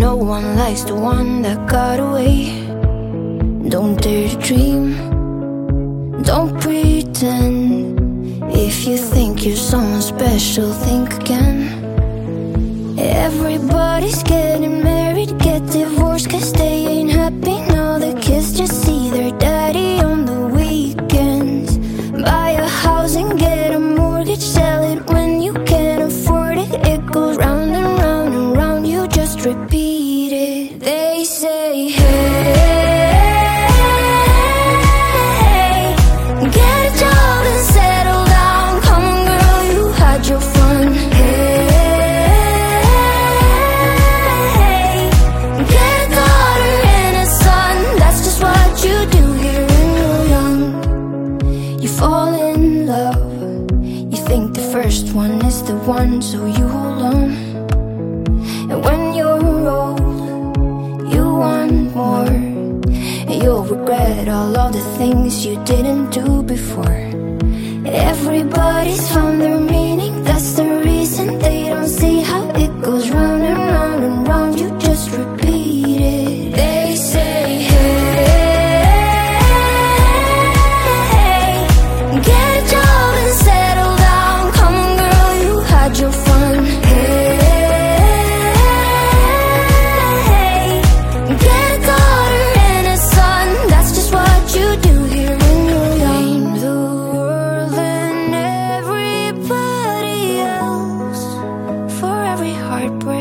no one likes the one that got away. Don't dare to dream, don't pretend. If you think you're someone special, think again. Everybody's getting married, get divorced, cause they ain't happy now. The kids just see their daddy on the weekends. Buy a house and get a mortgage, sell it when you can't afford it. It goes round and round and round, you just repeat it. They say, hey, get a job and settle down. Come on girl, you had your fun. Hey, get a daughter and a son. That's just what you do here when you're young. You fall in love, you think the first one is the one, so you hold on. And when you're old, you want more. You'll regret all of the things you didn't do before. Everybody's found their meaning, that's the reason they don't see how it goes round and round and round. You just repeat it. They say, hey, get a job and settle down. Come on girl, you had your fun. Hey, get a daughter and a son. That's just what you do here when you're young. Blame the world and everybody else for every heartbreak